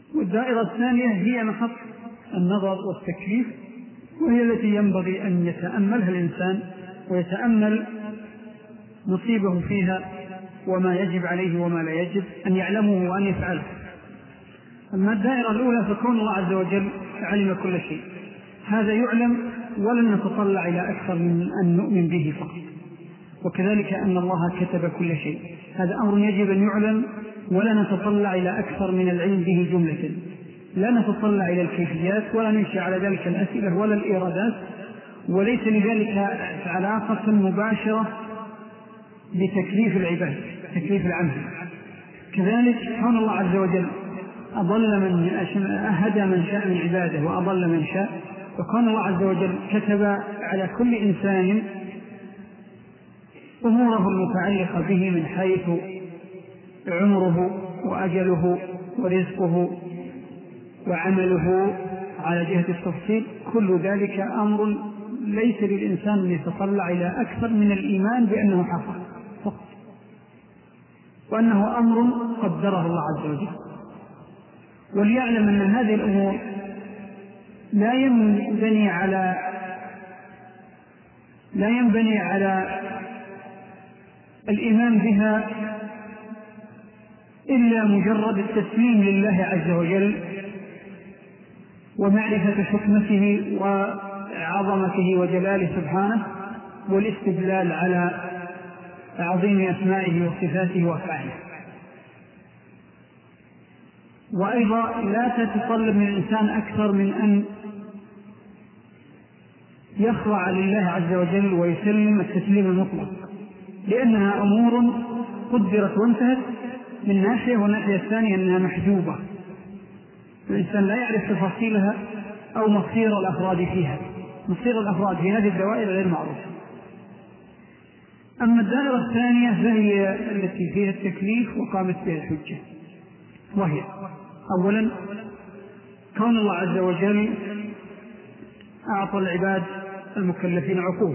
والدائرة الثانية هي محط النظر والتكليف، وهي التي ينبغي أن يتأملها الإنسان ويتأمل نصيبه فيها وما يجب عليه وما لا يجب أن يعلمه وأن يفعله. أما الدائرة الأولى فكون الله عز وجل علم كل شيء، هذا يعلم ولن نتطلع إلى أكثر من أن نؤمن به فقط. وكذلك أن الله كتب كل شيء، هذا أمر يجب أن يعلم ولا نتطلع إلى أكثر من العلم به جملة، لا نتطلع إلى الكيفيات ولا ننشأ على ذلك الأسئلة ولا الإيرادات، وليس لذلك علاقة مباشرة بتكليف العباد، تكليف العمل. كذلك كون الله عز وجل هدى من شاء من عباده وأضل من شاء، وكون الله عز وجل كتب على كل إنسان أموره المتعلقة به من حيث عمره وأجله ورزقه وعمله على جهة التفصيل، كل ذلك أمر ليس للإنسان أن يتطلع إلى أكثر من الإيمان بأنه حصل فقط، وأنه أمر قدره الله عز وجل. وليعلم أن هذه الأمور لا ينبني على الإيمان بها إلا مجرد التسليم لله عز وجل ومعرفة حكمته وعظمته وجلاله سبحانه، والاستدلال على عظيم أسمائه وصفاته وأفعاله. وأيضا لا تتطلب من الإنسان أكثر من أن يخضع لله عز وجل ويسلم التسليم المطلق، لأنها أمور قدرت وانتهت من ناحية، والناحية الثانية أنها محجوبة، الإنسان لا يعرف تفاصيلها أو مصير الأفراد فيها، مصير الأفراد في هذه الدوائر غير معروف. أما الدائرة الثانية فهي التي فيها التكليف وقامت بها الحجة، وهي أولا كون الله عز وجل أعطى العباد المكلفين عقول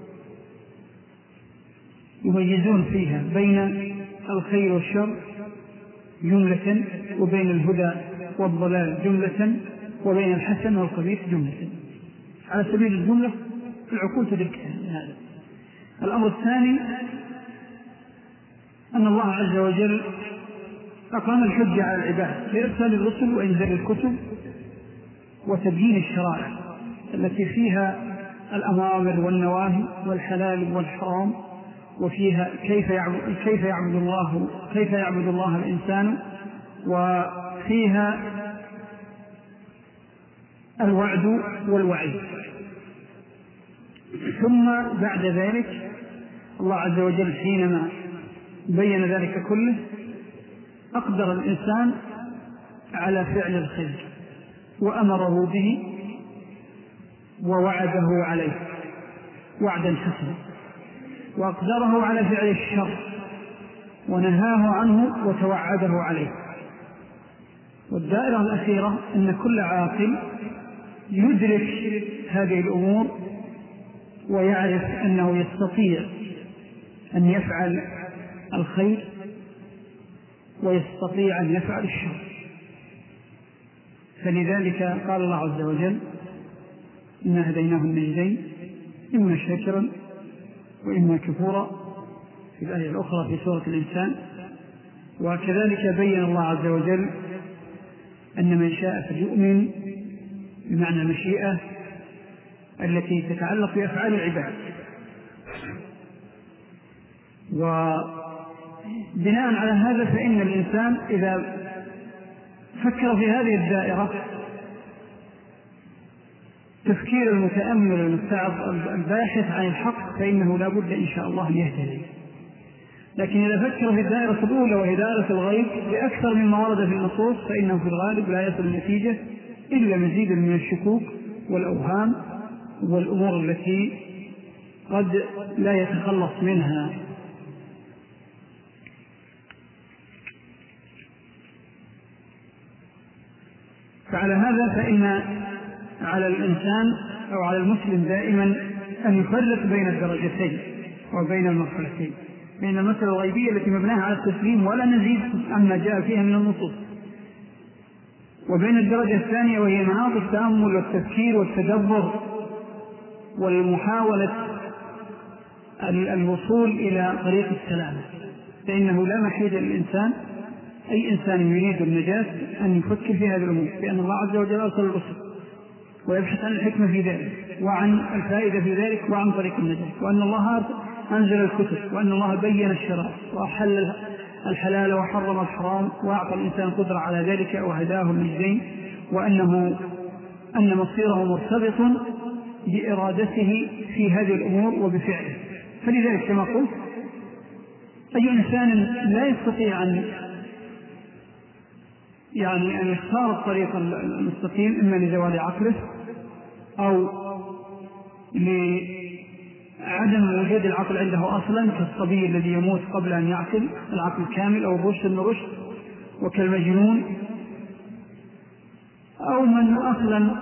يميزون فيها بين الخير والشر جملة، وبين الهدى والضلال جملة، وبين الحسن والقبيح جملة. على سبيل الجملة العقول تدرك هذا. الأمر الثاني أن الله عز وجل أقام الحجة على العباد بإرسال الرسل وإنزال الكتب وتبيين الشرائع التي فيها الأوامر والنواهي والحلال والحرام، وفيها كيف يعبد الله الإنسان، وفيها الوعد والوعيد. ثم بعد ذلك الله عز وجل حينما بين ذلك كله أقدر الإنسان على فعل الخير وأمره به ووعده عليه وعدا حسنا، وأقدره على فعل الشر ونهاه عنه وتوعده عليه. والدائرة الأخيرة أن كل عاقل يدرك هذه الأمور ويعرف أنه يستطيع أن يفعل الخير ويستطيع أن يفعل الشر. فلذلك قال الله عز وجل إنا هديناه النجدين إما شاكرا وإما كفورا في الآية الأخرى في سورة الإنسان. وكذلك بين الله عز وجل أن من شاء فليؤمن بمعنى المشيئة التي تتعلق بأفعال العباد. وبناء على هذا فإن الإنسان إذا فكر في هذه الدائرة تفكير المتأمل المستعظ الباحث عن الحق فإنه لا بد إن شاء الله أن يهتدي. لكن إذا فكر في الدائرة الأولى وهي دائرة الغيب بأكثر مما ورد في النصوص فإنه في الغالب لا يصل النتيجة إلا مزيد من الشكوك والأوهام والأمور التي قد لا يتخلص منها. فعلى هذا فإن على الإنسان أو على المسلم دائما أن يفرق بين الدرجتين وبين المرحلتين، بين المسألة الغيبية التي مبناها على التسليم ولا نزيد عما جاء فيها من النصوص، وبين الدرجة الثانية وهي مناط التأمل والتفكير والتدبر والمحاولة الوصول إلى طريق السلامة. فإنه لا محيد للإنسان، أي إنسان يريد النجاة، أن يفكر في هذه الأمور، بأن الله عز وجل أرسل الرسل ويبحث عن الحكمة في ذلك وعن الفائدة في ذلك وعن طريق النجاة، وأن الله أنزل الكتب، وأن الله بين الشرائع وأحل الحلال وحرم الحرام وأعطى الإنسان قدرة على ذلك وهداه النجدين، أن مصيره مرتبط بإرادته في هذه الأمور وبفعله. فلذلك كما قلت أي إنسان لا يستطيع أن يختار الطريق المستقيم، إما لزوال عقله أو لعدم وجود العقل عنده أصلا، كالصبي الذي يموت قبل أن يعقل العقل كامل، أو الرشد من رشد، وكالمجنون، أو من أصلا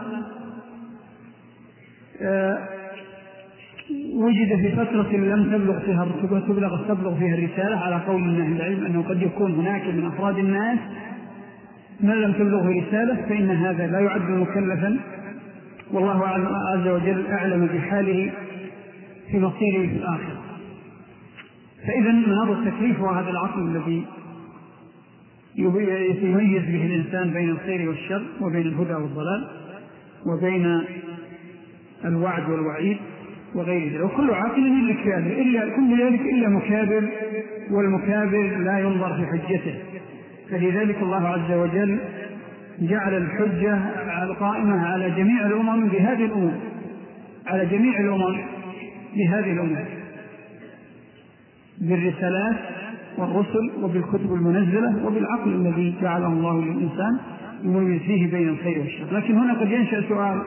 وجد في فترة لم تبلغ فيها الرسالة، على قول من أهل العلم أنه قد يكون هناك من أفراد الناس من لم تبلغه رسالة، فإن هذا لا يعد مكلفا، والله عز وجل أعلم بحاله في مصيره في الآخرة. فإذا من هذا التكليف وهذا العقل الذي يميز به الإنسان بين الخير والشر وبين الهدى والضلال وبين الوعد والوعيد وغير ذلك. وكل عاقل يدرك كل ذلك إلا مكابر، والمكابر لا ينظر في حجته. فلذلك الله عز وجل جعل الحجة القائمة على جميع الأمم بهذه الأمور، على جميع الأمم بهذه الأمور، بالرسالات والرسل وبالكتب المنزلة وبالعقل الذي جعله الله للإنسان يميز فيه بين الخير والشر. لكن هنا قد ينشأ سؤال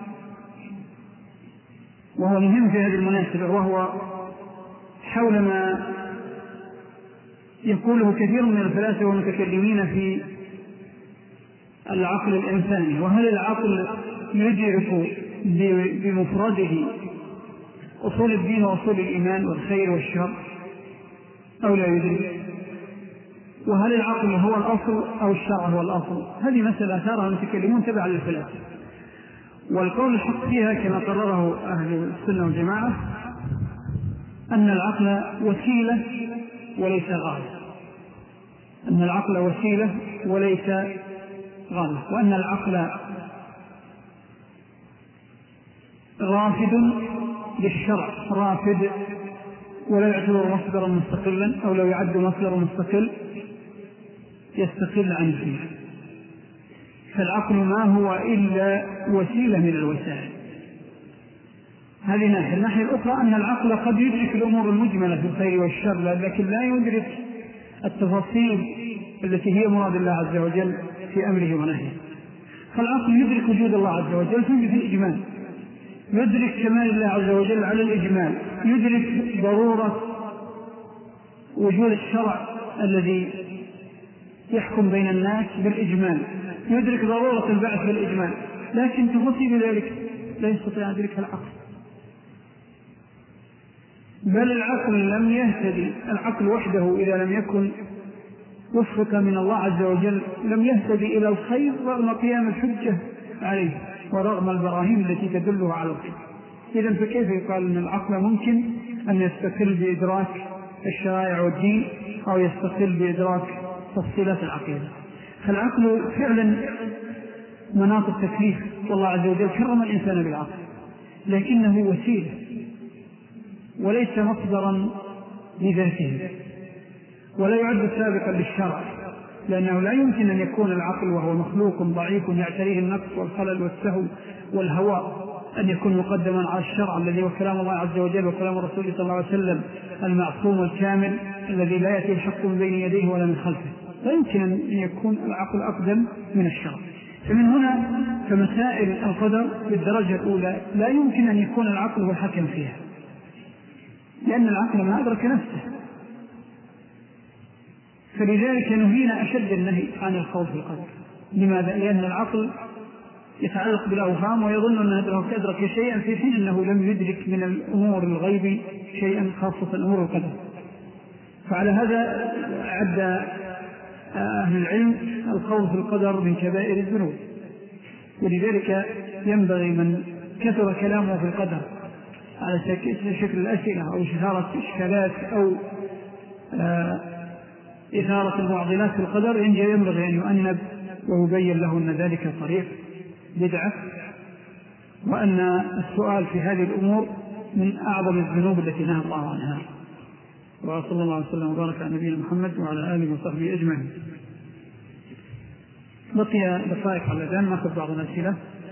وهو مهم في هذه المناسبة، وهو حول ما يقوله كثير من الفلاسفة والمتكلمين في العقل الإنساني، وهل العقل يدرك بمفرده أصول الدين وأصول الإيمان والخير والشر أو لا يدرك؟ وهل العقل هو الأصل أو الشرع هو الأصل؟ هذه مسألة أثارها المتكلمون تبعا للفلاسفة، والقول الحق فيها كما قرره أهل السنة والجماعة أن العقل وسيلة وليس غاية، أن العقل وسيلة وليس غاية، وأن العقل رافد للشرع، رافد ولا يعتبر مصدرا مستقلا، أو لو يعد مصدرا مستقل يستقل عن فيه. فالعقل ما هو إلا وسيلة من الوسائل. هذه ناحية. الناحية الأخرى أن العقل قد يدرك الأمور المجملة في الخير والشر، لكن لا يدرك التفاصيل التي هي مراد الله عز وجل في أمره ونهيه. فالعقل يدرك وجود الله عز وجل في الإجمال، يدرك كمال الله عز وجل على الإجمال، يدرك ضرورة وجود الشرع الذي يحكم بين الناس بالإجمال، يدرك ضرورة البعث بالإجمال، لكن تفاصيل ذلك لا يستطيع أن يدركها العقل. بل العقل لم يهتدي، العقل وحده إذا لم يكن وفق من الله عز وجل لم يهتدي إلى الخير رغم قيام الحجة عليه ورغم البراهين التي تدلها على الخير. إذن فكيف يقال أن العقل ممكن أن يستقل بإدراك الشرائع والدين أو يستقل بإدراك تفصيلات العقيدة؟ فالعقل فعلا مناط التكليف، والله عز وجل كرم الإنسان بالعقل، لكنه وسيلة وليس مصدرا لذاته، ولا يعد سابقا للشرع، لأنه لا يمكن أن يكون العقل وهو مخلوق ضعيف يعتريه النقص والخلل والسهو والهواء أن يكون مقدما على الشرع الذي هو كلام الله عز وجل وكلام الرسول صلى الله عليه وسلم المعصوم الكامل الذي لا يأتي الحق من بين يديه ولا من خلفه. لا يمكن أن يكون العقل أقدم من الشرع. فمن هنا فمسائل القدر بالدرجة الأولى لا يمكن أن يكون العقل هو الحكم فيها، لأن العقل ما أدرك نفسه. فلذلك نهينا أشد النهي عن الخوض في القدر. لماذا؟ لأن العقل يتعلق بالأوهام ويظن أنه أدرك شيئا في حين أنه لم يدرك من الأمور الغيب شيئا، خاصة أمور القدر. فعلى هذا عد أهل العلم القول في القدر من كبائر الذنوب، ولذلك ينبغي من كثر كلامه في القدر على شكل الأسئلة أو إثارة إشكالات أو إثارة المعضلات في القدر ينبغي أن يؤنب ويبين له أن ذلك طريق بدعة، وأن السؤال في هذه الأمور من أعظم الذنوب التي نهى الله عنها. وصلى الله عليه وسلم وبارك على نبينا محمد وعلى آله وصحبه أجمعين. بقي دقائق على الأذان، نأخذ بعض الأسئلة.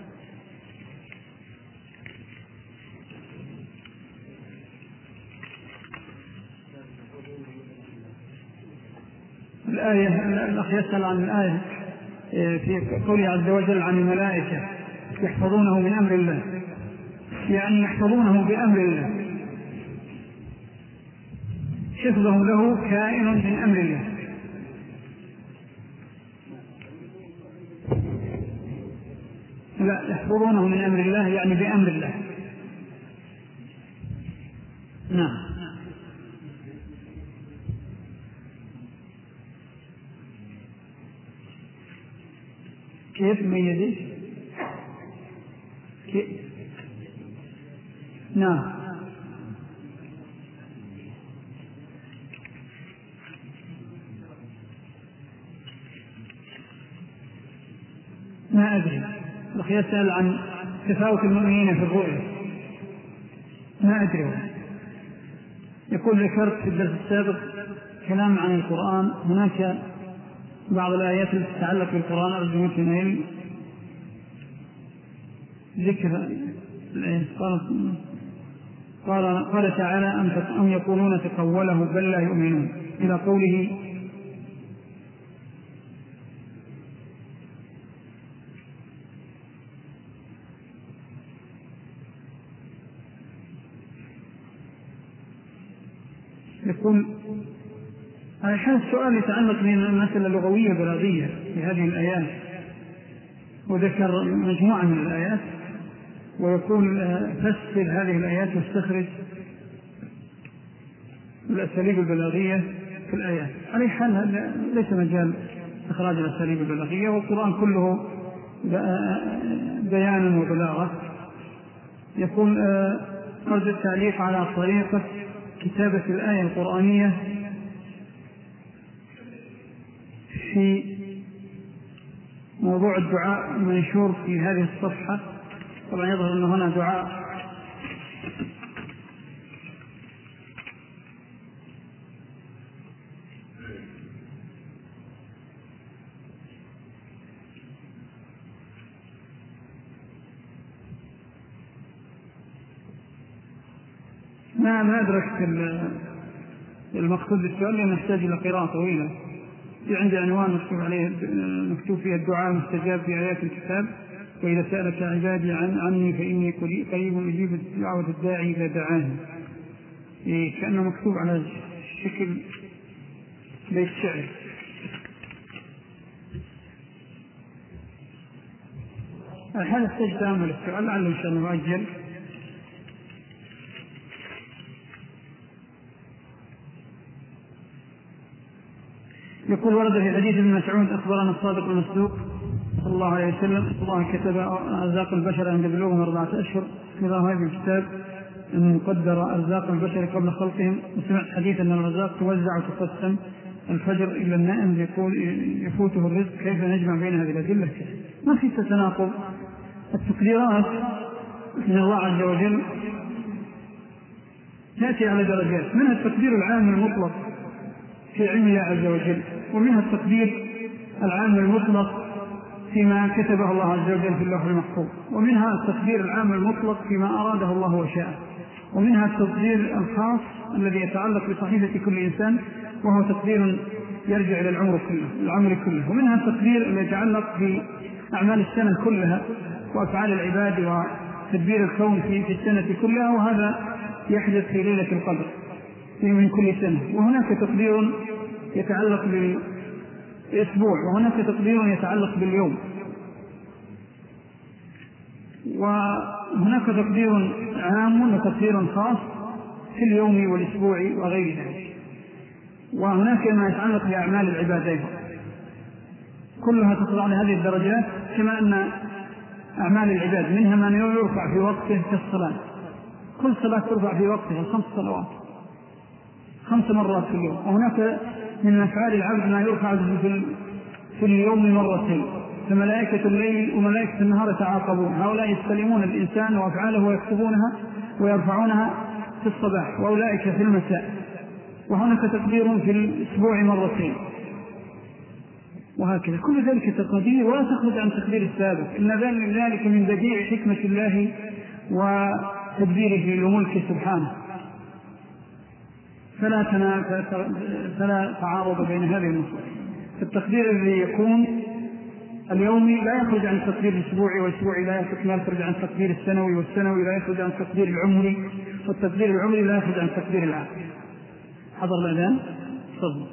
الآية، الأخ يسأل عن الآية في قوله عز وجل عن الملائكة يحفظونه من أمر الله، يعني يحفظونه بأمر الله، حفظهم له كائن من أمر الله. لا، يحفظونه من أمر الله يعني بأمر الله. نعم. كيف ميزه؟ نعم. ما أدري، الأخ يسأل عن تفاوت المؤمنين في الرؤية، ما أدري. يقول ذكرت في الدرس السابق كلام عن القرآن، هناك بعض الآيات التي تتعلق بالقرآن أرجو منكم ذكر الآية. قال تعالى أم يقولون تقوله بل لا يؤمنون، إلى قوله يقول هذا السؤال يتعلق بمسألة لغوية بلاغية في هذه الآيات، وذكر مجموعة من الآيات، ويقول فسر هذه الآيات واستخرج الأساليب البلاغية في الآيات. على حال ليس مجال إخراج الأساليب البلاغية، والقرآن كله بيان وبلاغة. يقول أرجو التعليق على طريقة كتابة الآية القرآنية في موضوع الدعاء المنشور في هذه الصفحة. طبعا يظهر أن هنا دعاء ما أدركت المقصود بالسؤال، لأنه يحتاج إلى قراءة طويلة. في عندي عنوان مكتوب فيها الدعاء المستجاب في آيات الكتاب، وإذا سألك عبادي عني فإني قريب أجيب دعوة الداعي إذا دعاني. كأنه مكتوب على شكل بيت شعر. الحال يحتاج تأمل السؤال، لعله إن شاء الله مؤجل. يقول ورد في حديث ابن مسعود أخبرنا الصادق المصدوق صلى الله عليه وسلم الله كتب أرزاق البشر عند بلوغهم 4 أشهر في ظاهر هذا الكتاب أن قدر أرزاق البشر قبل خلقهم. وسمعت حديث أن الأرزاق توزع وتقسم الفجر إلا النائم يقول يفوته الرزق، كيف نجمع بين هذه الأدلة؟ ما في تناقض. التقديرات من الله عز وجل تأتي على درجات، منها التقدير العام المطلق في علم الله عز وجل، ومنها التقدير العام المطلق فيما كتبه الله عز وجل في اللوح المحفوظ، ومنها التقدير العام المطلق فيما أراده الله وشاءه، ومنها التقدير الخاص الذي يتعلق بصحيفة كل إنسان، وهو تقدير يرجع إلى العمر كله، ومنها التقدير الذي يتعلق بأعمال السنة كلها وأفعال العباد وتدبير الكون في السنة كلها، وهذا يحدث في ليلة القدر من كل سنة. وهناك تقدير يتعلق بالأسبوع، وهناك تقدير يتعلق باليوم، وهناك تقدير عام وتقدير خاص في اليوم والأسبوع وغير ذلك، وهناك ما يتعلق بأعمال العباد أيضا. كلها تخضع لهذه الدرجات. كما أن أعمال العباد منها من يرفع في وقته كالصلاة، كل صلاة ترفع في وقتها 5 صلوات 5 مرات في اليوم. وهناك من أفعال العبد ما يرفع في اليوم 2 مرات، فملائكة الليل وملائكة النهار يتعاقبون، هؤلاء يستلمون الإنسان وأفعاله ويكتبونها ويرفعونها في الصباح، وأولئك في المساء. وهناك تقدير في الأسبوع 2 مرات، وهكذا. كل ذلك تقدير ولا تخرج عن تقدير السابق، إن ذلك من بديع حكمة الله وتدبيره لملكه سبحانه. فلا تعارض بين هذه النصوص. التقدير الذي يكون اليومي لا يخرج عن التقدير الأسبوعي، والأسبوعي لا يخرج عن التقدير السنوي، والسنوي لا يخرج عن التقدير العمري، والتقدير العمري لا يخرج عن التقدير العام. حضر الأذان تفضل.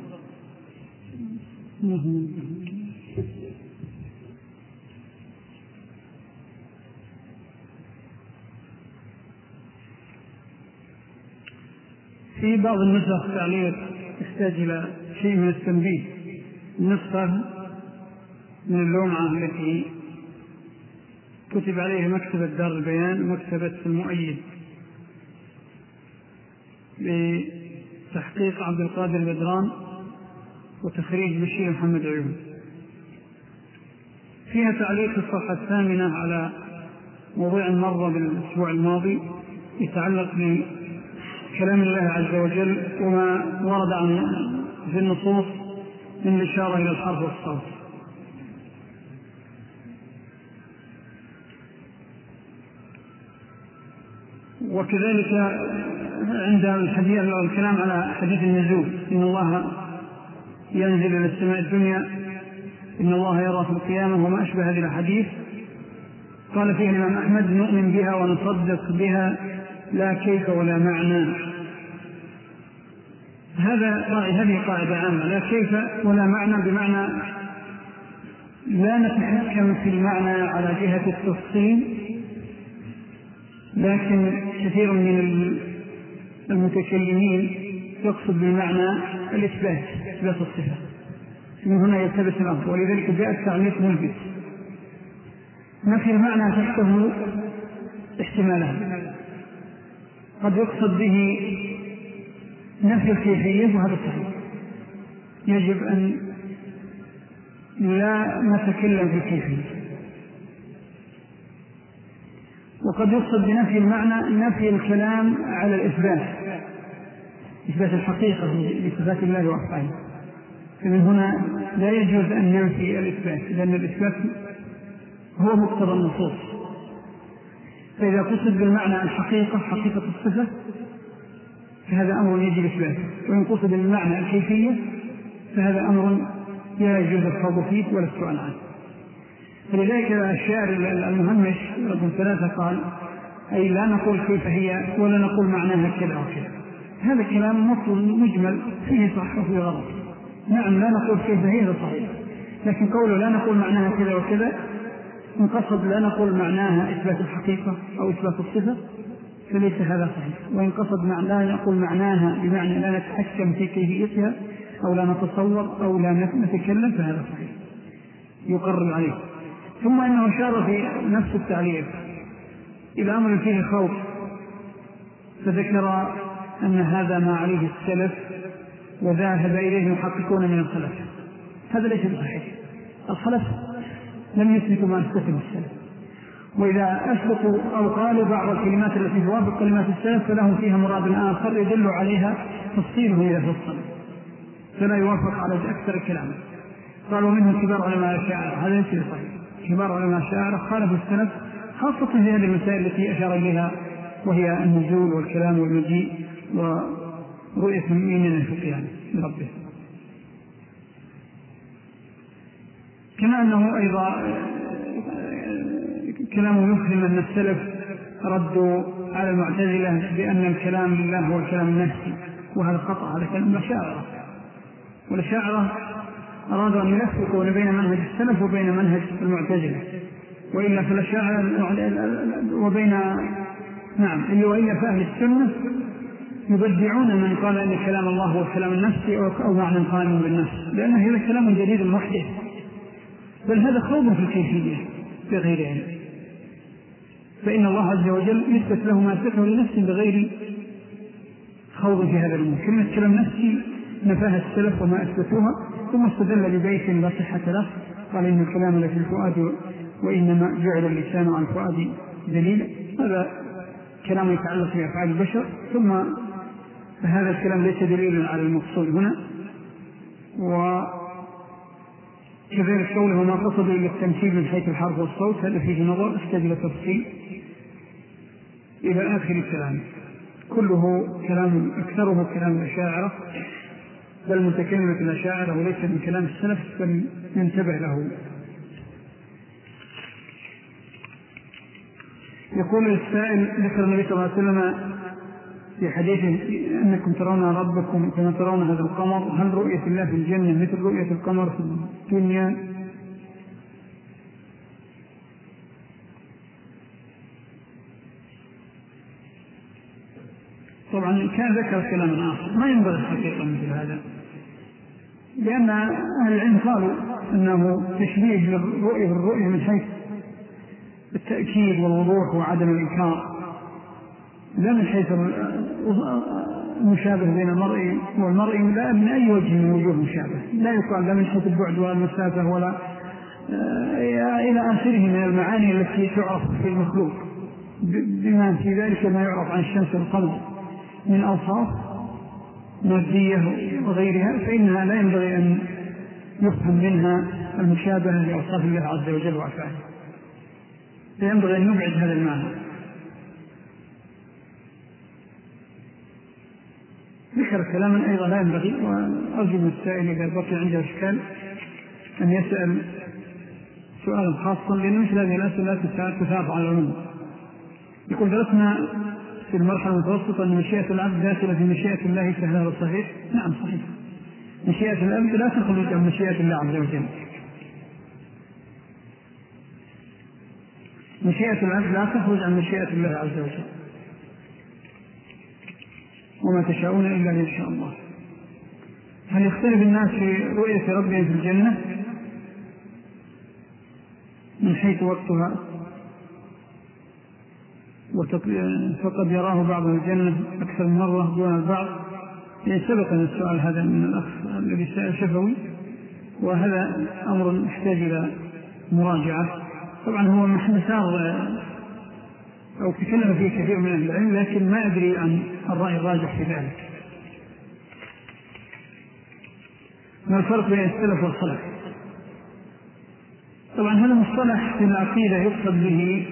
في بعض النسخ تعليق يحتاج إلى شيء من التنبيه. النسخة من اللومعة التي كتب عليها مكتبة دار البيان ومكتبة المؤيد بتحقيق عبد القادر بدران وتخريج بشير محمد عيون، فيها تعليق الصفحة 8 على موضوع مر بالأسبوع الماضي يتعلق بكلام الله عز وجل وما ورد في النصوص من الإشارة إلى الحرف والصوت. وكذلك عند الكلام على حديث النزول، إن الله ينزل إلى السماء الدنيا، إن الله يرى في القيامة وما أشبه هذه الحديث، قال فيه الإمام أحمد: نؤمن بها ونصدق بها لا كيف ولا معنى. هذه قاعدة عامة، لا كيف ولا معنى، بمعنى لا نتحكم في المعنى على جهة التفصيل، لكن كثير من المتكلمين يقصد بالمعنى الإثبات، إثبات الصفة، من هنا يلتبس الأمر. ولذلك جاء التعليق ملبس. نفي المعنى تحته احتمالان، قد يقصد به نفي الكيفية وهذا صحيح، يجب أن لا نتكلم في الكيفية. وقد يقصد بنفي المعنى نفي الكلام على الإثبات، إثبات الحقيقة لصفات الله وأفعاله. فمن هنا لا يجوز أن ننفي الإثبات، لأن الإثبات هو مقتضى النصوص. فإذا قصد بالمعنى الحقيقة، حقيقة الصفة، فهذا أمر يجب إثباته، وإن قصد بالمعنى الكيفية فهذا أمر لا يجوز الخوض فيه ولا السؤال عنه. فلذلك الشاعر المهمش رقم 3 قال: أي لا نقول كيف هي ولا نقول معناها كذا وكذا. هذا كلام مجمل فيه صح وفيه غلط. نعم، لا نقول كيف هي صحيح، لكن قوله لا نقول معناها كذا وكذا، إن قصد لا نقول معناها إثبات الحقيقة أو إثبات الصفة فليس هذا صحيح. وإن قصد لا نقول معناها بمعنى لا نتحكم في كيفيتها أو لا نتصور أو لا نتكلم فهذا صحيح يقرر عليه. ثم إنه أشار في نفس التعليق إلى أمر فيه خوف، فذكر أن هذا ما عليه السلف وذهب إليه محققون من الخلف. هذا ليس بصحيح. الخلف لم يثبتوا ما أثبته السلف، وإذا أثبتوا أو قالوا بعض الكلمات التي توافق كلمات السلف فلهم فيها مراد آخر يدل عليها تفصيله إذا فصل، فلا يوافق على أكثر الكلام. قالوا منهم كبار علماء الشاعر، هذا ليس صحيح. كبار علماء الشاعر خالفوا السلف خاصة في هذه المسائل التي أشار إليها، وهي النزول والكلام والمجيء ورؤية المؤمنين في القيامة لربه. كما أنه أيضا كلامه يفهم أن السلف ردوا على المعتزلة بأن الكلام لله هو الكلام النفسي، وهذا خطأ، هذا كلام الأشاعرة. والأشاعرة أرادوا أن يفرقوا بين منهج السلف وبين منهج المعتزلة، وإلا فالأشاعرة وإلا فأهل السنة يبدعون من قال أن كلام الله هو الكلام النفسي أو معنى قائم بالنفس، لأن هذا كلام جديد محدث بل هذا خوض في الكيفية بغير علم، فإن الله عز وجل يثبت له ما أثبته لنفسه بغير خوض في هذا الأمور. كلمة كلام نفسي نفاها السلف وما أثبتوها، ثم استدل ببيت لا صحة له، قال إن الكلام لفي الفؤاد وإنما جعل اللسان عن الفؤاد دليل. هذا كلام يتعلق بأفعال البشر، ثم هذا الكلام ليس دليلا على المقصود هنا. وكذلك قوله ما قصد إلا التمثيل من حيث الحرف والصوت، هذا فيه نظر احتاج إلى تفصيل إلى آخر الكلام. كله كلام أكثره كلام الأشاعرة، بل متكلمة الأشاعرة وليس من كلام السلف، بل ينتبه له. يقول السائل: ذكر النبي صلى الله عليه وسلم في حديثه أنكم ترون ربكم كما ترون هذا القمر، هل رؤية الله في الجنة مثل رؤية القمر في الدنيا؟ طبعا كان ذكر كلاما آخر ما ينبغي الحقيقة مثل هذا، لأن أهل العلم قالوا أنه تشبيه للرؤية من حيث التأكيد والوضوح وعدم الإنكار، لا من حيث المشابه بين المرء والمرء، لا من أي وجه من وجوه مشابه، لا يقال لا من حيث البعد والمسافة ولا إلى آخره من المعاني التي تعرف في المخلوق، بما في ذلك ما يعرف عن الشمس والقمر من أوصاف مادية وغيرها، فإنها لا ينبغي أن يفهم منها المشابهة لأوصاف الله عز وجل وأفعاله، فينبغي أن نبعد هذا المعنى. ذكر كلاما أيضا لا ينبغي، وأرجو من السائل إذا بقي عنده إشكال أن يسأل سؤالا خاصا، لأن مثل هذه الأسئلة تثاب على العموم. يقول: درسنا في المرحلة المتوسطة أن مشيئة العبد داخلة في مشيئة الله، فهذا صحيح؟ نعم صحيح. مشيئة العبد لا تخرج عن مشيئة الله عز وجل. مشيئة العبد لا تخرج عن مشيئة الله عز وجل، وما تشاءون إلا إن شاء الله. هل يختلف الناس في رؤية ربهم في الجنة من حيث وقتها؟ فقد يراه بعض الجنة أكثر من مرة دون البعض. سبقنا السؤال هذا من الأخ الذي سأل شفوي، وهذا أمر يحتاج إلى مراجعة. طبعا هو مسار أو تكلم فيه كثير من أهل العلم، لكن ما أدري عن الرأي الراجح في ذلك. ما الفرق بين السلف والخلف؟ طبعا هذا مصطلح في العقيدة يقصد به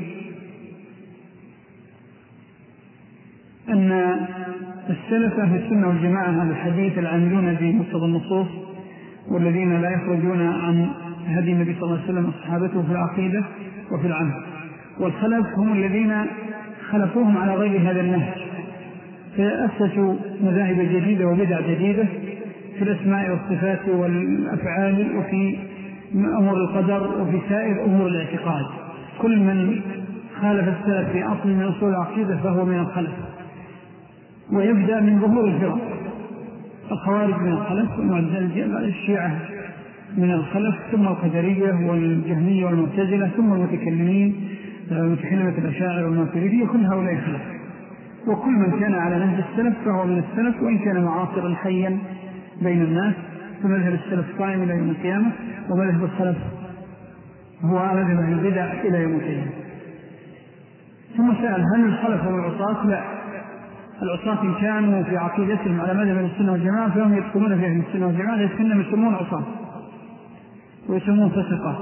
أن السلف في السنة والجماعة هذا الحديث العاملون بمقتضى النصوص والذين لا يخرجون عن هدي النبي صلى الله عليه وسلم وصحابته في العقيدة وفي العمل. والخلف هم الذين خلفوهم على غير هذا النهج، فأسسوا مذاهب جديدة وبدع جديدة في الأسماء والصفات والأفعال وفي أمور القدر وفي سائر أمور الاعتقاد. كل من خالف السلف في أصل من أصول العقيدة فهو من الخلف. ويبدأ من ظهور الفرق: الخوارج من الخلف، الشيعة من الخلف، ثم القدرية والجهمية والمعتزلة، ثم المتكلمين متكلمة الأشاعرة والماتريدية، كل هؤلاء خلف. وكل من كان على نهج السلف فهو من السلف، وإن كان معاصرا حيا بين الناس، فمذهب السلف قائم إلى يوم القيامة، ومذهب الخلف هو مذهب البدع إلى يوم القيامة. ثم سأل: هل الخلف هم العصاة؟ لا، العصاة إن كانوا في عقيدتهم على مذهب السنة والجماعة فهم يدخلون في أهل السنة والجماعة، لكنهم يسمون عصاة ويسمون فسقة.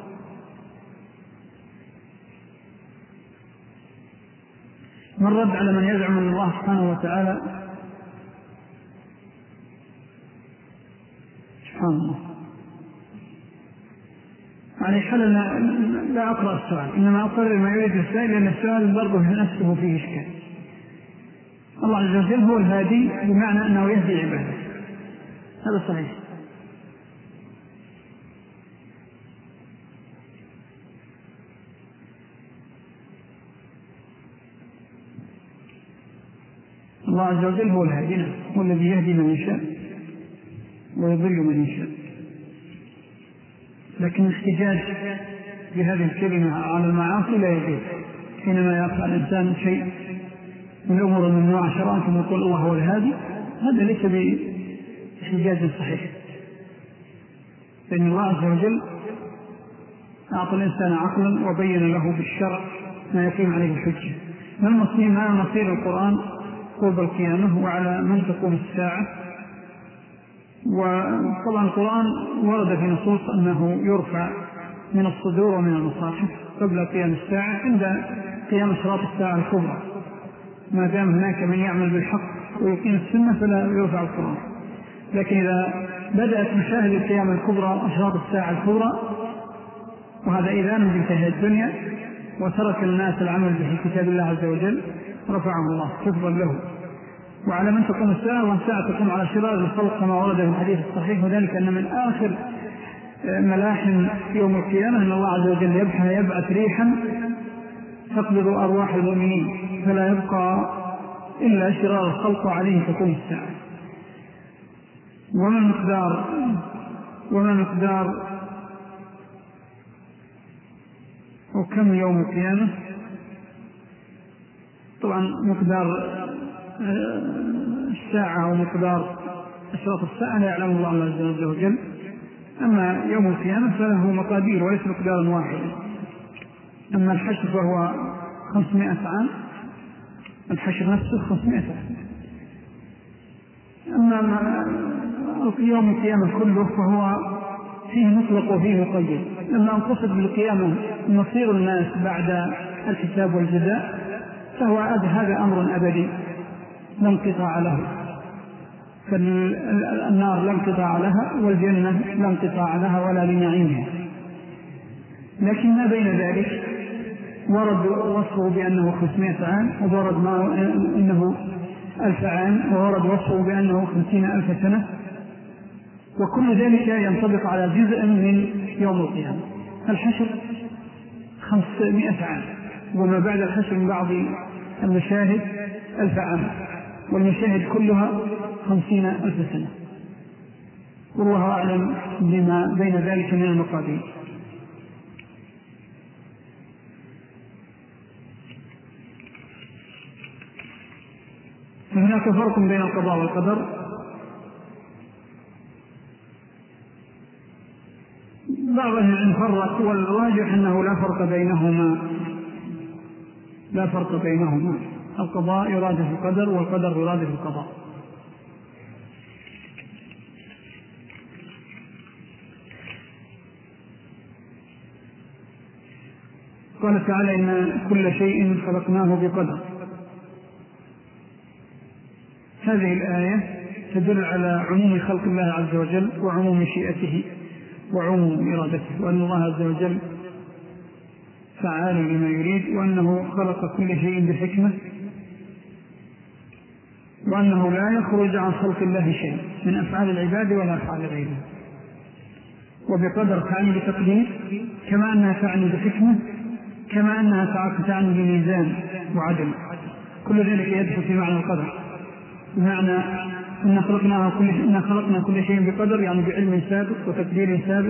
من رد على من يزعم أن الله سبحانه وتعالى سبحان الله. يعني حل لا أقرأ السؤال، إنما أقرر ما يريد السائل، لأن السؤال برضه نفسه فيه إشكال. الله عز وجل هو الهادي، بمعنى أنه يهدي عباده، هذا صحيح. الله عز وجل هو الهادي، هو الذي يهدي من يشاء ويضل من يشاء. لكن الاحتجاج بهذه الكلمة على المعاصي لا يجوز. حينما يفعل الإنسان شيء من الأمور الممنوعة شرعا ثم يقول الله هو الهادي، هذا ليس باحتجاج صحيح، لأن الله عز وجل أعطى الإنسان عقلا وبين له بالشرع ما يقيم عليه الحجة. ما مصير القرآن قرب القيامة وعلى من تقوم الساعة. وطبعا القرآن ورد في نصوص أنه يرفع من الصدور ومن المصاحف قبل قيام الساعة عند قيام أشراط الساعة الكبرى، ما دام هناك من يعمل بالحق ويقيم السنة فلا يرفع القرآن. لكن إذا بدأت مشاهد القيامة الكبرى أشراط الساعة الكبرى، وهذا إذان بانتهاء الدنيا وترك الناس العمل به كتاب الله عز وجل، رفعه الله حفظا له. وعلى من تقوم الساعة، والساعة تقوم على شرار الخلق كما ورد في الحديث الصحيح، وذلك أن من آخر ملاحم يوم القيامة أن الله عز وجل يبعث ريحا تقبض أرواح المؤمنين فلا يبقى إلا شرار الخلق وعليه تقوم الساعة. وما مقدار وكم يوم القيامة؟ طبعا مقدار الساعة ومقدار أشراط الساعة لا يعلم الله عز وجل. أما يوم القيامة فله مقادير وليس مقدارا واحدا. أما الحشر فهو 500 عام، الحشر نفسه 500 عام. أما يوم القيامة كله فهو فيه مطلق وفيه مقيد. لما نقصد بالقيامة مصير الناس بعد الحساب والجزاء فهو هذا أمر أبدي لا انقطاع له، فالنار لا انقطاع لها والجنة لا انقطاع لها ولا لنعيمها. لكن ما بين ذلك ورد وصفه بأنه 500 عام، وورد إنه 1000 عام، وورد وصفه بأنه 50,000 سنة، وكل ذلك ينطبق على جزء من يوم القيامة. الحشر 500 عام، وما بعد الحشر من بعض المشاهد 1000 عام، والمشاهد كلها 50,000 سنة. والله أعلم بما بين ذلك من المقادير. هناك فرق بين القضاء والقدر. بعض أهل العلم فرق، والراجح أنه لا فرق بينهما. القضاء يراد في القدر والقدر يراد في القضاء. قال تعالى إن كل شيء خلقناه بقدر. هذه الآية تدل على عموم خلق الله عز وجل وعموم مشيئته وعموم إرادته، وأن الله عز وجل فعال لما يريد، وأنه خلق كل شيء بحكمة، وأنه لا يخرج عن خلق الله شيء من أفعال العباد ولا أفعال غيره. وبقدر تعني بتقدير، كما أنها تعني بحكمة، كما أنها تعني بميزان وعدل. كل ذلك يدخل في معنى القدر، بمعنى إن خلقنا كل شيء بقدر، يعني بعلم سابق وتقدير سابق،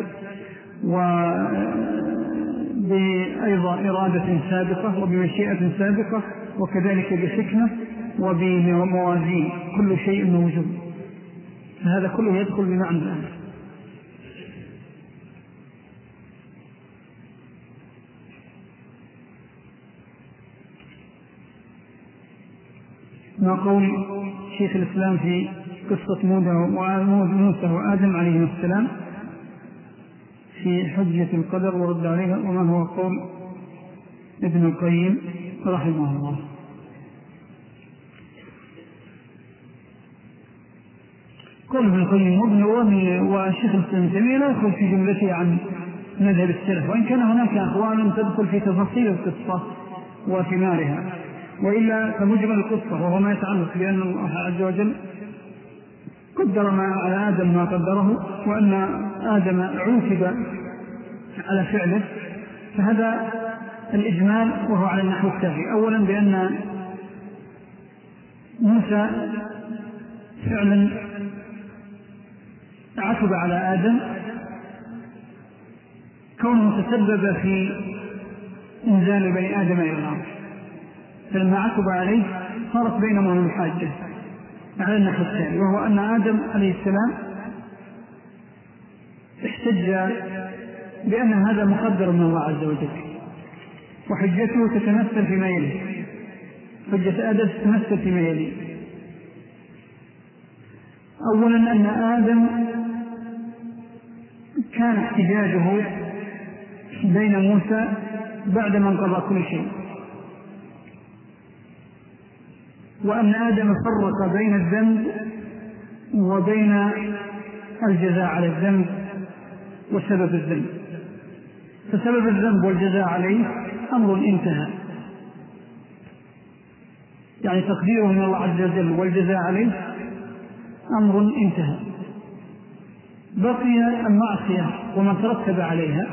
وبأيضا إرادة سابقة وبمشيئة سابقة، وكذلك بحكمة وبموازين، كل شيء موجود. فهذا كله يدخل بمعنى الأمر. ما قول شيخ الإسلام في قصة موسى وآدم عليه السلام في حجة القدر ورد عليها، وما هو قول ابن القيم رحمه الله؟ قول ابن القيم وشيخ الإسلام تيمية لا يدخل في جملته عن مذهب السلف، وإن كان هناك أقوال تدخل في تفاصيل القصة وثمارها، وإلا فمجمل القصة وهو ما يتعلق بأن الله عز وجل قدر على آدم ما قدره، وأن آدم عوتب على فعله. فهذا الإجمال وهو على النحو التالي: أولا بأن موسى فعلا عتب على آدم كونه تسبب في إنزال بني آدم إلى الأرض، فلما عقب عليه صارت بينهم المحاجة على النحو الثاني، وهو أن آدم عليه السلام احتج بأن هذا مقدر من الله عز وجل، وحجته تتمثل فيما يلي. حجة آدم تتمثل فيما يلي: أولا أن آدم كان احتجاجه بين موسى بعد ما انقضى كل شيء، وأن آدم فرق بين الذنب وبين الجزاء على الذنب وسبب الذنب. فسبب الذنب والجزاء عليه أمر انتهى، يعني تقديره من الله عز وجل والجزاء عليه أمر انتهى. بقي المعصية وما ترتب عليها،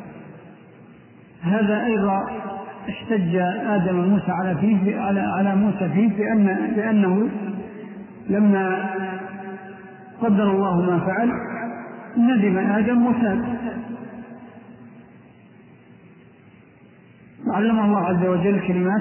هذا أيضا احتج آدم موسى على موسى فيه بأنه لما قدر الله ما فعل ندم آدم وتاب، وعلمه الله عز وجل كلمات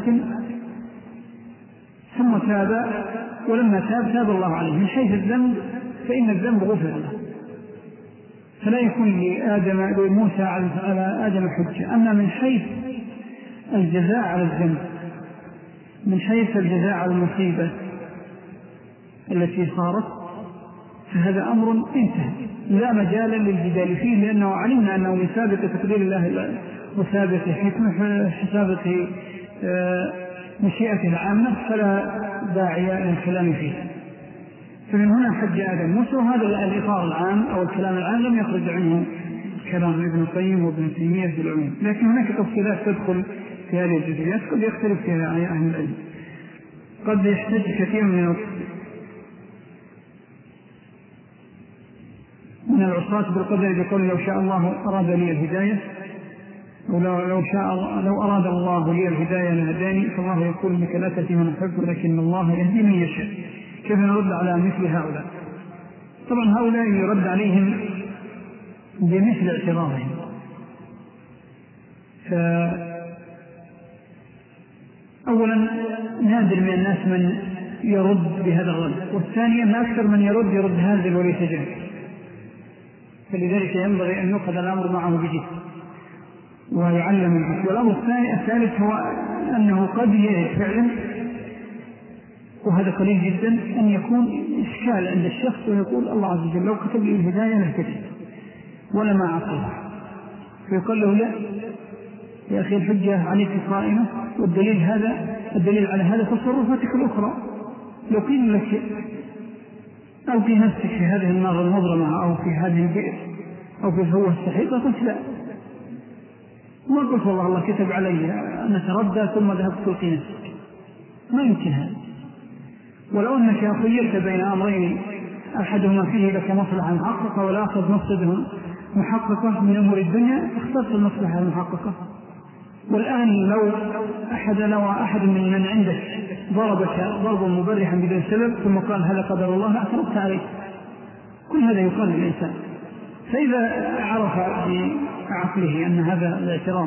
ثم تاب، ولما تاب الله عليه. من حيث الذنب فإن الذنب غفر له، فلا يكون لموسى على آدم حجة. أما من حيث الجزاء على الذنب، من حيث الجزاء على المصيبة التي صارت، فهذا أمر انتهى لا مجال للجدال فيه، لأنه علمنا أنه من سابق تقدير الله وسابق حكمه سابق مشيئته العامة، فلا داعي للكلام فيه. فمن هنا حج آدم موسى، وهذا الإطار العام أو الكلام العام لم يخرج عنه كلام ابن القيم وابن تيمية في العموم، لكن هناك تفصيلات تدخل في هذه الجزئيات قد يختلف فيها أهل العلم. قد يحتج كثير من العصاة بالقدر بقول لو شاء الله أراد لي الهداية، أو لو أراد الله لي الهداية لهداني، فالله يقول لك لا تأتي من أحب ولكن الله يهدي من يشاء. كيف نرد على مثل هؤلاء؟ طبعا هؤلاء يرد عليهم بمثل اعتراضهم. فأولا نادر من الناس من يرد بهذا الرد، والثاني أن أكثر من يرد هازل وليس جاهل، فلذلك ينبغي أن يؤخذ الأمر معه بجد ويعلم الجد. والأمر الثالث هو أنه قد يجد فعلا، وهذا قليل جدا، أن يكون إشكال عند الشخص ويقول الله عز وجل لو كتب لي الهداية لهتدي ولا ما عقلها، فيقول له لا يا أخي الحجة عليك قائمة، والدليل على هذا تصرفاتك الأخرى. لو قيل لك أو في نفسك في هذه النار المظلمة أو في هذه البئر أو في الهوة السحيقة قلت لا، ما قلت والله الله كتب علي أن أتردى ثم ذهبت تلقي نفسك، ما يمكن هذا. ولو أنك خيرت بين أمرين أحدهما فيه لك مصلحة محققة والآخر مفسدة محققة من أمور الدنيا، اخترت المصلحة المحققة. والآن لو أحد من عندك ضربك ضربا مبرحا بدون سبب ثم قال هذا قدر الله اعترضت عليه، كل هذا يقال للإنسان. فإذا عرف بعقله أن هذا الاعتراض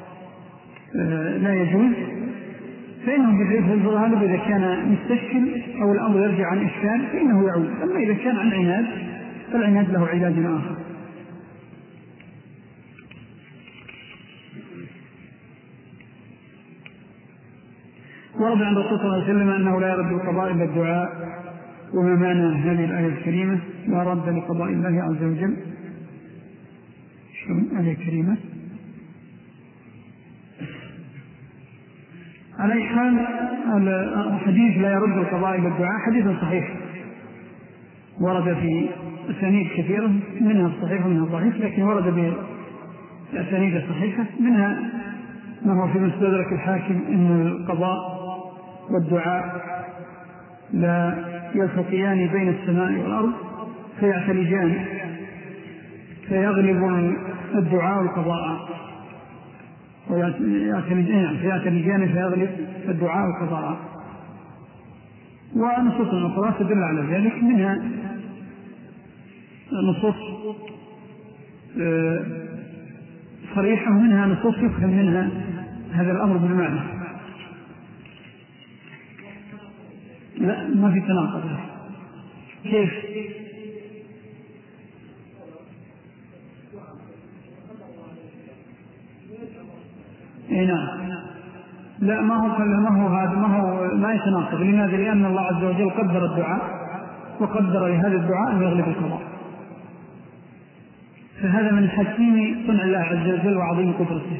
لا يجوز فإنه في الغالب إذا كان مستشكل أو الأمر يرجع عن إشكال فإنه يعود. أما إذا كان عن عناد فالعناد له علاج آخر. ورد عن الرسول صلى الله عليه وسلم أنه لا يرد القضاء إلا الدعاء. وما معنى هذه الآية الكريمة لا رد لقضاء الله عز وجل؟ شو الآية الكريمة؟ على أي حال الحديث لا يرد القضاء إلا الدعاء حديث صحيح ورد في أسانيد كثيرة، منها الصحيح ومنها الضعيف، لكن ورد بأسانيد الصحيحة، منها ما هو في مستدرك الحاكم أن القضاء والدعاء لا يلتقيان بين السماء والأرض فيعتلجان، فيغلب الدعاء والقضاء، فيعتلجان فيغلب الدعاء والقضاء. ونصوص الأخرى تدل على ذلك، منها نصوص صريحة ومنها نصوص يفهم منها هذا الأمر بالمعنى. لا ما في تناقض. كيف؟ نعم. لا ما هو ما يتناقض. لماذا؟ لأن الله عز وجل قدر الدعاء وقدر لهذا الدعاء أن يغلب القضاء، فهذا من حكيم صنع الله عز وجل وعظيم قدرته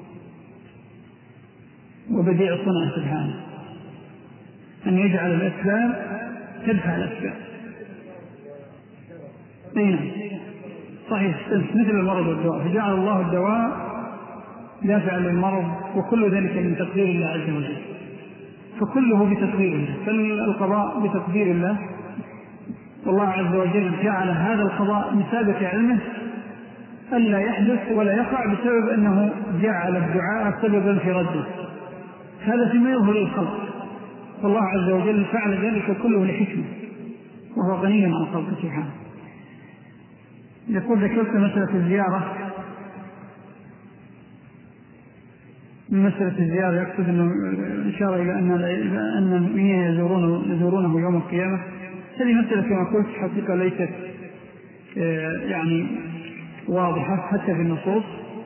وبديع صنعه سبحانه أن يجعل الأسباب تدفع الأسباب. نعم صحيح، مثل المرض والدواء، فجعل الله الدواء دافعا للمرض، وكل ذلك من تقدير الله عز وجل، فكله بتقدير الله، فالقضاء بتقدير الله. والله عز وجل جعل هذا القضاء بسابق علمه ألا يحدث ولا يقع بسبب أنه جعل الدعاء سببا في رده، هذا فيما يظهر للخلق، فالله عز وجل فعل ذلك كله لحكمة وهو غني عن خلقه سبحانه. يقول ذكرت مسألة الزيارة، من مسألة الزيارة يقصد أنه إشارة إلى أن المؤمنين يزورونه يوم القيامة. هذه مسألة كما قلت حقيقة ليست يعني واضحة حتى في النصوص،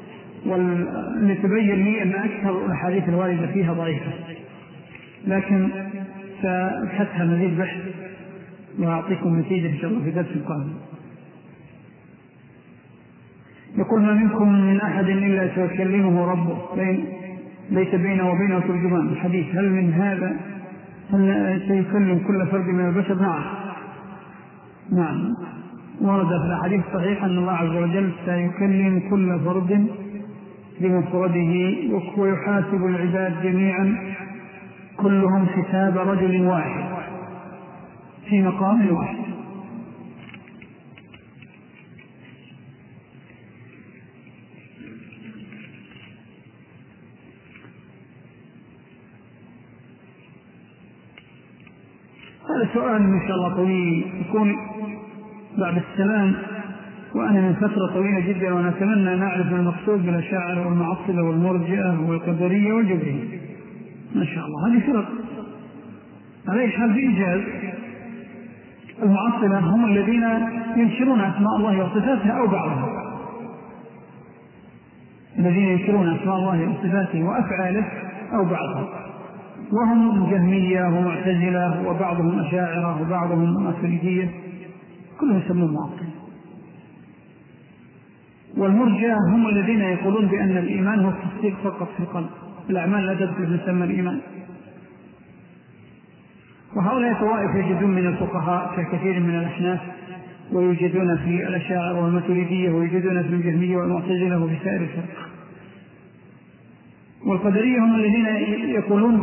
ولتبين لي أن أكثر الأحاديث الواردة فيها ضعيفة، لكن سأبحثها مزيد بحث وأعطيكم نتيجة إن شاء الله في درس القادم. يقول ما منكم من أحد إلا سيكلمه ربه ليس بينه وبينه ترجمان. الحديث هل من هذا؟ هل سيكلم كل فرد من البشر؟ نعم ورد في الحديث الصحيح أن الله عز وجل سيكلم كل فرد بمفرده ويحاسب العباد جميعا كلهم حساب رجل واحد في مقام واحد. هذا سؤال إن شاء الله طويل يكون بعد السلام، وأنا من فترة طويلة جدا وأنا أتمنى أن أعرف المقصود بالأشاعرة والمعطلة والمرجئة والقدرية والجبرية. ما شاء الله هذه فرق على أي حال بإيجاز. المعطلة هم الذين ينكرون أسماء الله وصفاته أو بعضها، الذين ينكرون أسماء الله وصفاته وأفعاله أو بعضها، وهم جهمية ومعتزلة وبعضهم أشاعرة وبعضهم ماتريدية، كلهم يسمون معطل. والمرجئة هم الذين يقولون بأن الإيمان هو التصديق فقط في القلب، الأعمال لا تدخل في مسمى الإيمان. وهؤلاء طوائف يجدون من الفقهاء ككثير من الأحناف، ويوجدون في الأشاعرة والماتريدية، ويوجدون في الجهمية والمعتزلة وفي سائر الفرق. والقدرية هم الذين يقولون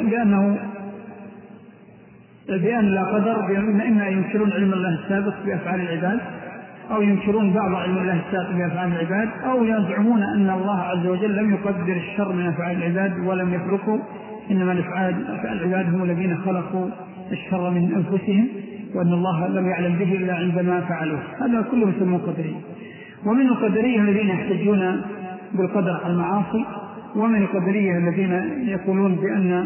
بأن لا قدر، بأن إما ينكرون علم الله السابق بأفعال العباد، أو ينكرون بعض علم الله السابق بأفعال العباد، أو يزعمون أن الله عز وجل لم يقدر الشر من أفعال العباد ولم يتركوا، إنما أفعال العباد هم الذين خلقوا الشر من أنفسهم، وأن الله لم يعلم به إلا عندما فعلوه. هذا كله يسمون قدرية. ومن القدرية الذين يحتجون بالقدر على المعاصي، ومن القدرية الذين يقولون بأن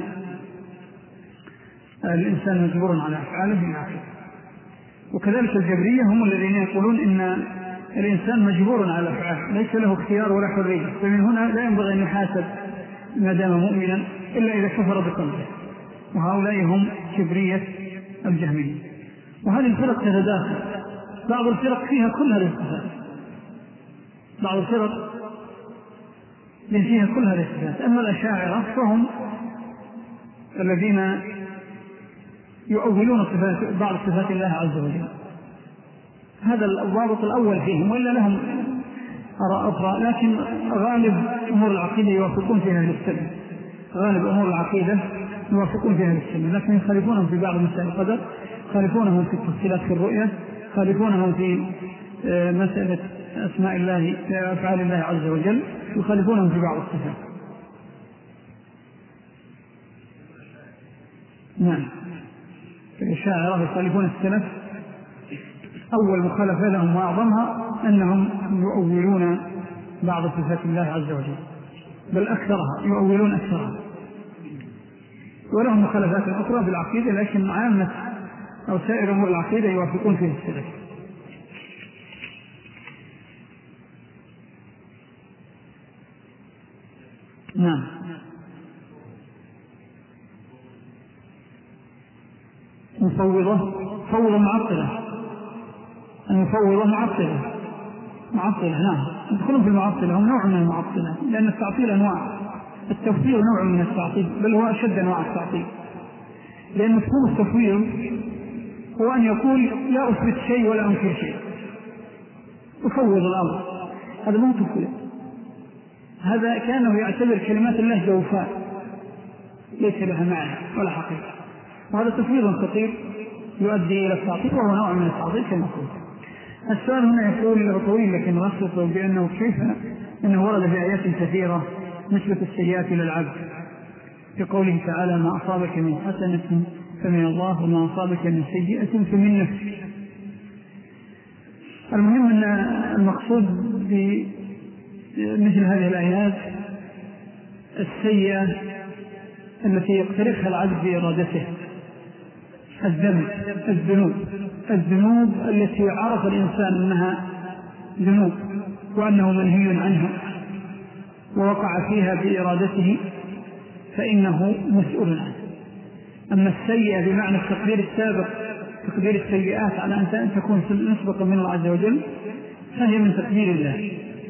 الإنسان مجبور على أفعاله إلى آخره. وكذلك الجبرية هم الذين يقولون إن الإنسان مجبور على أفعاله، ليس له اختيار ولا حرية، فمن هنا لا ينبغي أن يحاسب ما دام مؤمنا إلا إذا كفر بقلبه. وهؤلاء هم جبرية الجهمية. وهذه الفرق تتداخل، بعض الفرق فيها كل هذه الصفات، بعض الفرق فيها كل هذه الصفات. أما الأشاعرة فهم الذين يؤولون بعض صفات الله عز وجل، هذا الضابط الأول فيهم، وإلا لهم آراء أخرى، لكن غالب أمور العقيدة يوافقون فيها أهل السنة، غالب أمور العقيدة يوافقون فيها أهل السنة، لكن يخالفونهم في بعض مسائل القدر، يخالفونهم في التفصيلات في الرؤية، يخالفونهم في مسألة أسماء الله أفعال الله عز وجل، يخالفونهم في بعض الصفات. نعم الأشاعرة يخالفون السلف، أول مخالفة لهم وأعظمها أنهم يؤولون بعض صفات الله عز وجل، بل أكثرها يؤولون أكثرها، ولهم مخالفات أخرى بالعقيدة، لكن عامة أو سائر أمور العقيدة يوافقون فيه السلف. نعم. مفوضة معطلة، المفوضة معطلة نعم، يدخلون في المعطلة، هم نوع من المعطلة، لأن التعطيل أنواع، التفويض نوع من التعطيل، بل هو أشد أنواع التعطيل، لأن مفهوم التفويض هو أن يقول لا أثبت شيء ولا أنكر شيء، أفوض الأمر، هذا مو تفويض، هذا كانه يعتبر كلمات الله جوفاء ليس لها معنى ولا حقيقة، وهذا تفويض خطير يؤدي إلى التعطيل، وهو نوع من التعطيل كما قلت. السؤال هنا يقول له طويل لكن رخص بأنه كيف أنه ورد في آيات كثيرة نسبة السيئات إلى العبد، في قوله تعالى ما أصابك من حسنة فمن الله وما أصابك من سيئة فمن نفسك. المهم أن المقصود بمثل هذه الآيات السيئة التي يقترفها العبد بإرادته، الذنوب التي عرف الإنسان أنها ذنوب وأنه منهي عنها ووقع فيها بإرادته فإنه مسؤول عنه. أما السيئة بمعنى التقدير السابق، تقدير السيئات على أن تكون مسبقة من الله عز وجل، فهي من تقدير الله،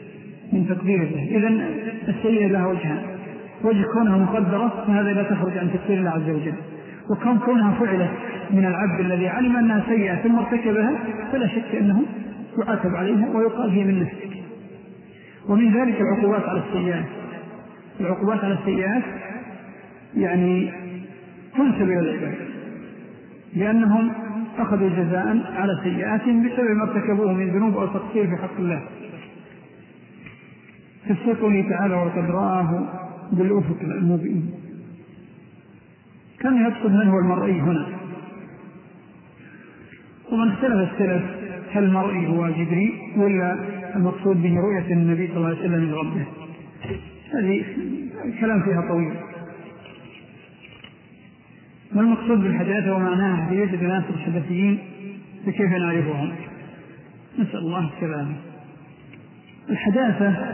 إذن السيئة لها وجهان، وجه كونها مقدرة فهذا لا تخرج عن تقدير الله عز وجل، وكونها فعلت من العبد الذي علم أنها سيئة ثم ارتكبها فلا شك أنه يعاتب عليها ويقال هي من نفسك. ومن ذلك العقوبات على السيئات يعني تنسب إلى العباد، لأنهم أخذوا جزاء على سيئاتهم بسبب ما ارتكبوه من ذنوب أو تقصير في حق الله. في قوله تعالى وقد رآه بالأفق المبين، كان يقصد من هو المرئي هنا، ومن اختلف السلف هل المرئي هو جبريل ولا المقصود به رؤية النبي صلى الله عليه وسلم من ربه، هذه الكلام فيها طويل. والمقصود بالحداثة ومعناها حديث الناس الحدثيين فكيف نعرفهم؟ نسأل الله السلامة. الحداثة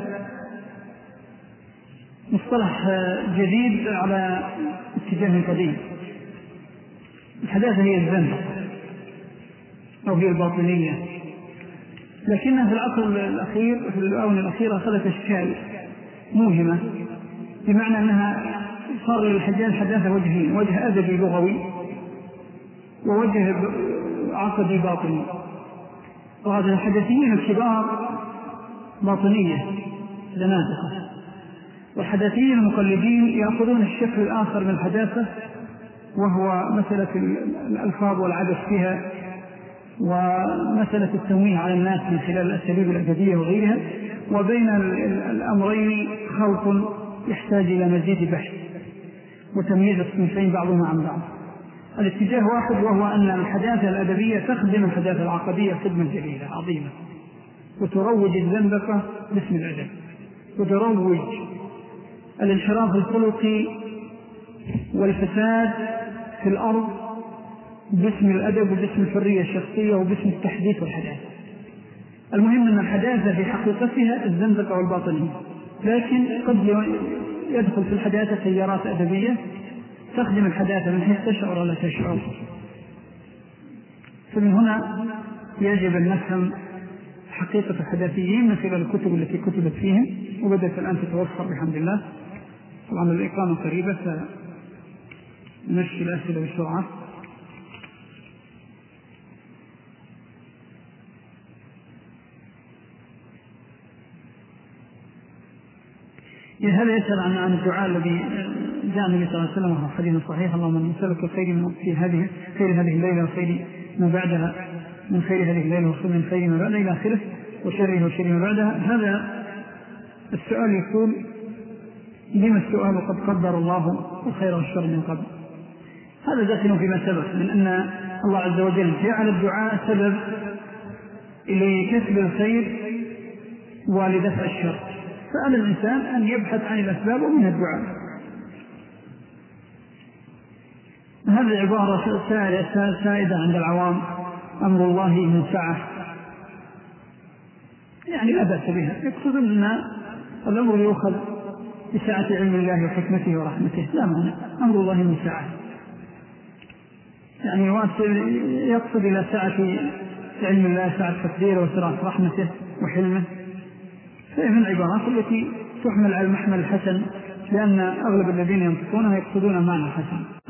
مصطلح جديد على اتجاه قديم. الحداثة هي الذنب أو هي الباطنية، لكنها في العصر الأخير في الآونة الأخيرة أخذت أشكال موهمة، بمعنى أنها صار للحداثة وجهين، وجه أدبي لغوي ووجه عقدي باطني. وهذا الحدثيين الكبار باطنية زنادقة، والحدثيين المقلدين يأخذون الشكل الآخر من الحداثة وهو مسألة الألفاظ والعبث فيها ومسألة التنويه على الناس من خلال الأساليب الأدبية وغيرها، وبين الأمرين خلط يحتاج إلى مزيد بحث وتمييز الصنفين بعضهما عن بعض. الاتجاه واحد، وهو أن الحداثة الأدبية تخدم الحداثة العقدية خدمة جليلة عظيمة، وتروج الزندقة باسم الأدب، وتروج الانحراف الخلقي والفساد في الأرض باسم الأدب وباسم الحرية الشخصية وباسم التحديث والحداثة. المهم أن الحداثة في حقيقتها الزندقة والباطنية، لكن قد يدخل في الحداثة تيارات أدبية تخدم الحداثة من حيث تشعر ولا تشعر. فمن هنا يجب أن نفهم حقيقة الحداثيين من خلال الكتب التي كتبت فيهم، وبدأت الآن تتوفر بحمد الله. طبعا الإقامة قريبة فنمشي الأسئلة بسرعة. هذا يسأل عن الدعاء الذي جاء النبي صلى الله عليه وسلم وهو حديث صحيح: اللهم نسألك خير هذه الليلة وخير ما بعدها، من خير هذه الليلة ومن خير ما بعدها إلى آخره، وشره وشر ما بعدها. هذا السؤال يقول: لما السؤال قد قدر الله الخير والشر من قبل؟ هذا داخل فيما سبق من أن الله عز وجل جعل الدعاء سبب لكسب الخير ولدفع الشر، فعلى الإنسان أن يبحث عن الأسباب ومن الدعاء. هذه العبارة سائدة عند العوام: أمر الله من سعة، يعني لا بأس بها، يقصدون أن الأمر يؤخذ بسعة علم الله وحكمته ورحمته، لا معنى أمر الله من سعة، يعني يقصد إلى سعة علم الله، سعة تقديره وسعة رحمته وحلمه. فهي من العبارات التي تحمل على المحمل الحسن، لأن أغلب الذين ينطقونها يقصدون معنى حسن.